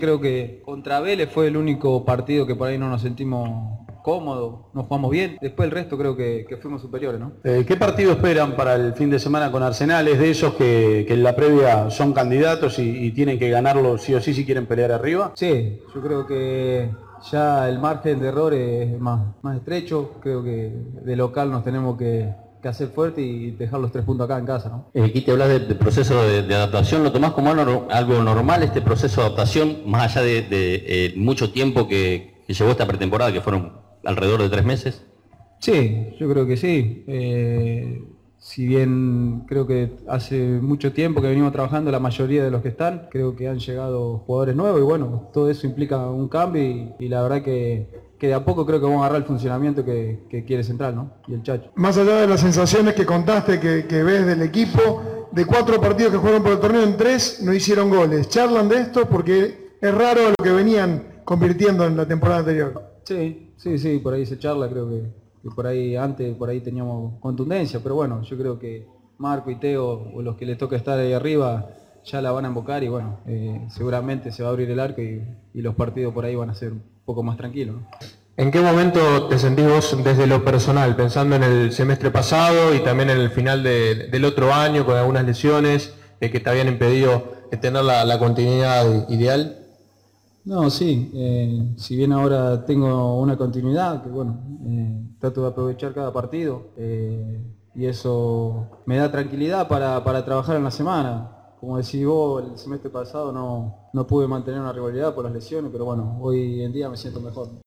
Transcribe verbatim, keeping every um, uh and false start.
Creo que contra Vélez fue el único partido que por ahí no nos sentimos cómodos, no jugamos bien. Después el resto creo que, que fuimos superiores, ¿no? Eh, ¿Qué partido esperan para el fin de semana con Arsenal? ¿Es de esos que, que en la previa son candidatos y, y tienen que ganarlo sí o sí si quieren pelear arriba? Sí, yo creo que ya el margen de error es más, más estrecho. Creo que de local nos tenemos que, que hacer fuerte y dejar los tres puntos acá en casa, ¿no? Eh, Aquí te hablas del de proceso de, de adaptación, ¿lo tomás como algo, algo normal este proceso de adaptación, más allá de, de eh, mucho tiempo que, que llevó esta pretemporada, que fueron alrededor de tres meses? Sí, yo creo que sí. Eh, si bien creo que hace mucho tiempo que venimos trabajando la mayoría de los que están, creo que han llegado jugadores nuevos y bueno, todo eso implica un cambio y, y la verdad que, que de a poco creo que vamos a agarrar el funcionamiento que, que quiere Central, ¿no? Y el Chacho. Más allá de las sensaciones que contaste, que, que ves del equipo, de cuatro partidos que jugaron por el torneo, en tres no hicieron goles. ¿Charlan de esto? Porque es raro lo que venían convirtiendo en la temporada anterior. Sí, sí, sí, por ahí se charla, creo que, que por ahí antes, por ahí teníamos contundencia, pero bueno, yo creo que Marco y Teo, o los que les toca estar ahí arriba, ya la van a invocar y bueno, eh, seguramente se va a abrir el arco y, y los partidos por ahí van a ser un poco más tranquilos, ¿no? ¿En qué momento te sentís vos desde lo personal, pensando en el semestre pasado y también en el final de, del otro año con algunas lesiones eh, que te habían impedido eh, tener la, la continuidad ideal? No, sí, eh, si bien ahora tengo una continuidad, que bueno, eh, trato de aprovechar cada partido eh, y eso me da tranquilidad para, para trabajar en la semana. Como decís vos, el semestre pasado no, no pude mantener una rivalidad por las lesiones, pero bueno, hoy en día me siento mejor.